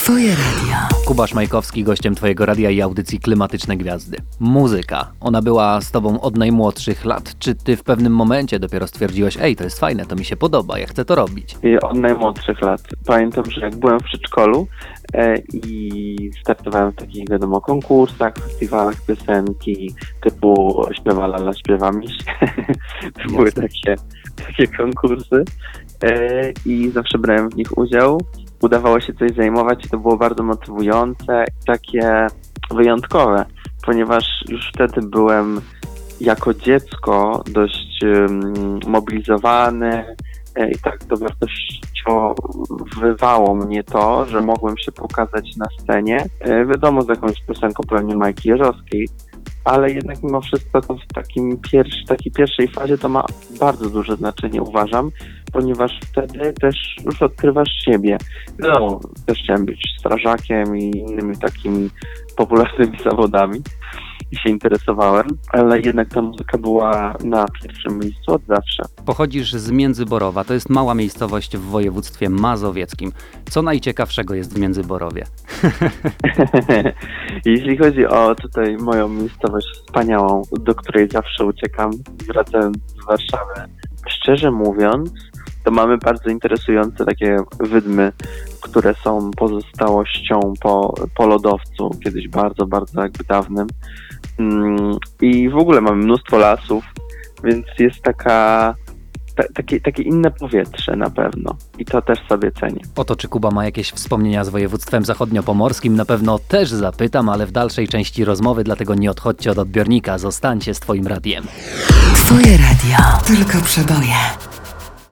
Twoje radio. Kuba Szmajkowski, gościem Twojego radia i audycji Klimatyczne Gwiazdy. Muzyka. Ona była z Tobą od najmłodszych lat. Czy Ty w pewnym momencie dopiero stwierdziłeś, to jest fajne, to mi się podoba, ja chcę to robić? Od najmłodszych lat. Pamiętam, że jak byłem w przedszkolu i startowałem w takich, konkursach, festiwalach piosenki typu Śpiewa Lala, śpiewa miś. Były takie konkursy i zawsze brałem w nich udział. Udawało się coś zajmować i to było bardzo motywujące i takie wyjątkowe, ponieważ już wtedy byłem jako dziecko dość mobilizowany i tak dowartościowywało mnie to, że mogłem się pokazać na scenie. Wiadomo, z jakąś piosenką pewnie Majki Jeżowskiej, ale jednak mimo wszystko to w takiej pierwszej fazie to ma bardzo duże znaczenie, uważam, ponieważ wtedy też już odkrywasz siebie. No, też chciałem być strażakiem i innymi takimi popularnymi zawodami i się interesowałem, ale jednak ta muzyka była na pierwszym miejscu od zawsze. Pochodzisz z Międzyborowa, to jest mała miejscowość w województwie mazowieckim. Co najciekawszego jest w Międzyborowie? Jeśli chodzi o tutaj moją miejscowość wspaniałą, do której zawsze uciekam, wracając z Warszawy, szczerze mówiąc, to mamy bardzo interesujące takie wydmy, które są pozostałością po lodowcu, kiedyś bardzo, bardzo jakby dawnym. I w ogóle mamy mnóstwo lasów, więc jest takie inne powietrze na pewno i to też sobie cenię. O to, czy Kuba ma jakieś wspomnienia z województwem zachodniopomorskim, na pewno też zapytam, ale w dalszej części rozmowy, dlatego nie odchodźcie od odbiornika, zostańcie z Twoim radiem. Twoje radio. Tylko przeboje.